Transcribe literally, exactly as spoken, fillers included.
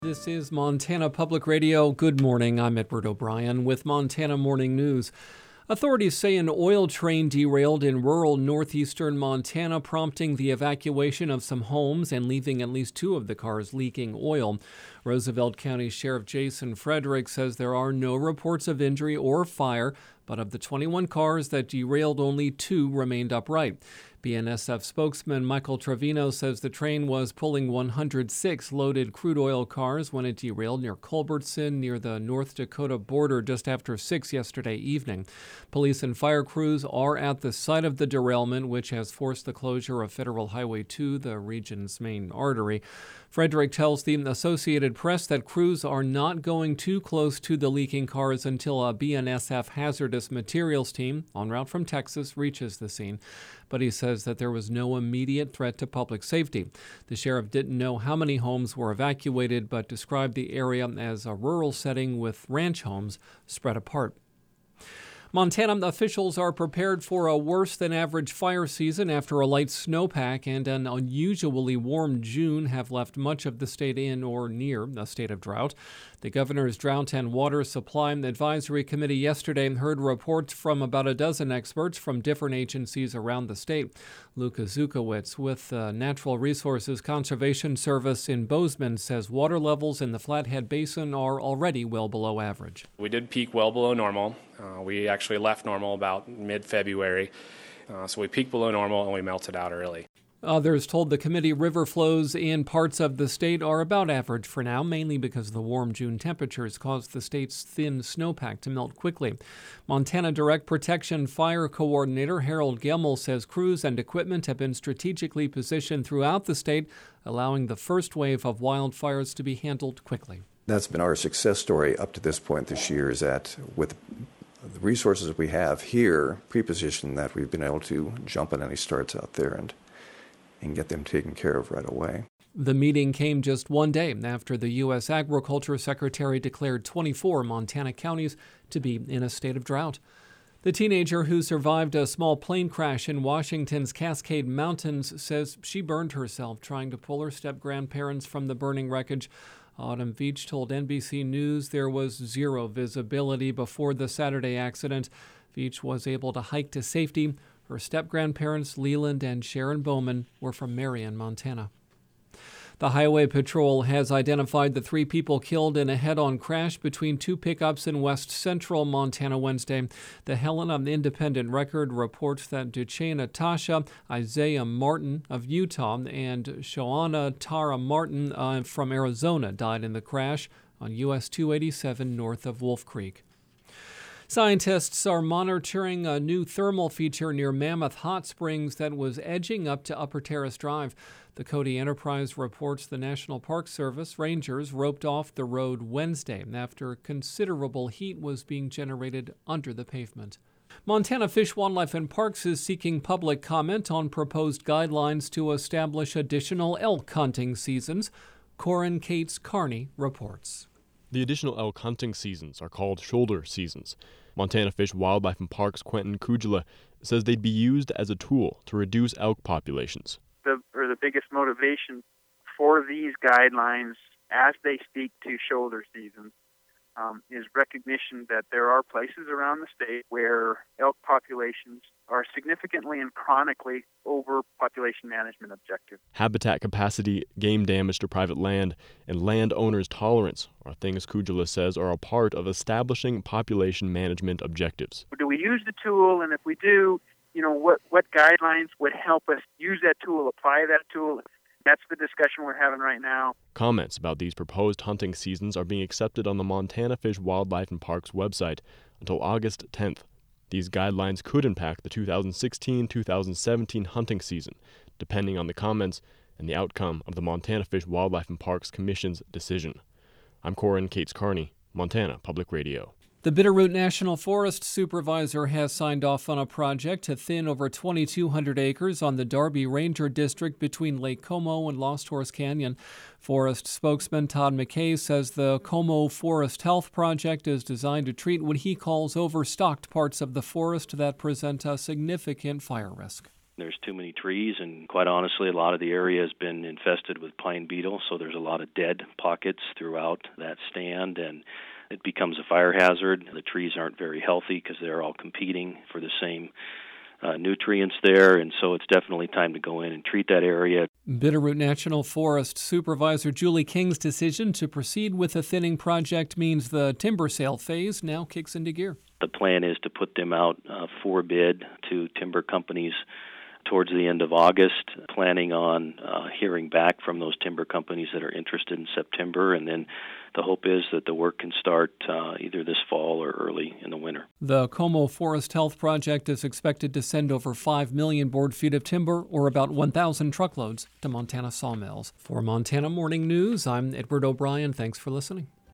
This is Montana Public Radio. Good morning. I'm Edward O'Brien with Montana Morning News. Authorities say an oil train derailed in rural northeastern Montana, prompting the evacuation of some homes and leaving at least two of the cars leaking oil. Roosevelt County Sheriff Jason Frederick says there are no reports of injury or fire, but of the twenty-one cars that derailed, only two remained upright. B N S F spokesman Michael Trevino says the train was pulling one hundred six loaded crude oil cars when it derailed near Culbertson, near the North Dakota border, just after six yesterday evening. Police and fire crews are at the site of the derailment, which has forced the closure of Federal Highway two, the region's main artery. Frederick tells the Associated Press that crews are not going too close to the leaking cars until a B N S F hazardous materials team en route from Texas reaches the scene. But he says that there was no immediate threat to public safety. The sheriff didn't know how many homes were evacuated, but described the area as a rural setting with ranch homes spread apart. Montana officials are prepared for a worse-than-average fire season after a light snowpack and an unusually warm June have left much of the state in or near a state of drought. The governor's Drought and Water Supply Advisory Committee yesterday heard reports from about a dozen experts from different agencies around the state. Luka Zukowicz with the Natural Resources Conservation Service in Bozeman says water levels in the Flathead Basin are already well below average. We did peak well below normal. Uh, we actually left normal about mid-February, uh, so we peaked below normal and we melted out early. Others told the committee river flows in parts of the state are about average for now, mainly because the warm June temperatures caused the state's thin snowpack to melt quickly. Montana Direct Protection Fire Coordinator Harold Gemmel says crews and equipment have been strategically positioned throughout the state, allowing the first wave of wildfires to be handled quickly. That's been our success story up to this point this year, is that with the resources we have here, pre-positioned, that we've been able to jump on any starts out there and and get them taken care of right away. The meeting came just one day after the U S Agriculture Secretary declared twenty-four Montana counties to be in a state of drought. The teenager who survived a small plane crash in Washington's Cascade Mountains says she burned herself trying to pull her step-grandparents from the burning wreckage. Autumn Veach told N B C News there was zero visibility before the Saturday accident. Veach was able to hike to safety. Her step-grandparents, Leland and Sharon Bowman, were from Marion, Montana. The Highway Patrol has identified the three people killed in a head-on crash between two pickups in west central Montana Wednesday. The Helena Independent Record reports that Duchesne Tasha Isaiah Martin of Utah and Shoana Tara Martin uh, from Arizona died in the crash on U S two eighty-seven north of Wolf Creek. Scientists are monitoring a new thermal feature near Mammoth Hot Springs that was edging up to Upper Terrace Drive. The Cody Enterprise reports the National Park Service rangers roped off the road Wednesday after considerable heat was being generated under the pavement. Montana Fish, Wildlife and Parks is seeking public comment on proposed guidelines to establish additional elk hunting seasons. Corin Cates Carney reports. The additional elk hunting seasons are called shoulder seasons. Montana Fish, Wildlife and Parks' Quentin Kujala says they'd be used as a tool to reduce elk populations. The, or the biggest motivation for these guidelines as they speak to shoulder seasons um, is recognition that there are places around the state where elk populations are significantly and chronically over population management objectives. Habitat capacity, game damage to private land, and landowners' tolerance are things Kujala says are a part of establishing population management objectives. Do we use the tool? And if we do, you know, what, what guidelines would help us use that tool, apply that tool? That's the discussion we're having right now. Comments about these proposed hunting seasons are being accepted on the Montana Fish, Wildlife and Parks website until August tenth. These guidelines could impact the two thousand sixteen two thousand seventeen hunting season, depending on the comments and the outcome of the Montana Fish, Wildlife and Parks Commission's decision. I'm Corin Cates Carney, Montana Public Radio. The Bitterroot National Forest Supervisor has signed off on a project to thin over twenty-two hundred acres on the Darby Ranger District between Lake Como and Lost Horse Canyon. Forest spokesman Todd McKay says the Como Forest Health Project is designed to treat what he calls overstocked parts of the forest that present a significant fire risk. There's too many trees, and quite honestly, a lot of the area has been infested with pine beetle, so there's a lot of dead pockets throughout that stand, and it becomes a fire hazard. The trees aren't very healthy because they're all competing for the same uh, nutrients there, and so it's definitely time to go in and treat that area. Bitterroot National Forest Supervisor Julie King's decision to proceed with the thinning project means the timber sale phase now kicks into gear. The plan is to put them out uh, for bid to timber companies towards the end of August, planning on uh, hearing back from those timber companies that are interested in September, and then the hope is that the work can start uh, either this fall or early in the winter. The Como Forest Health Project is expected to send over five million board feet of timber, or about one thousand truckloads, to Montana sawmills. For Montana Morning News, I'm Edward O'Brien. Thanks for listening.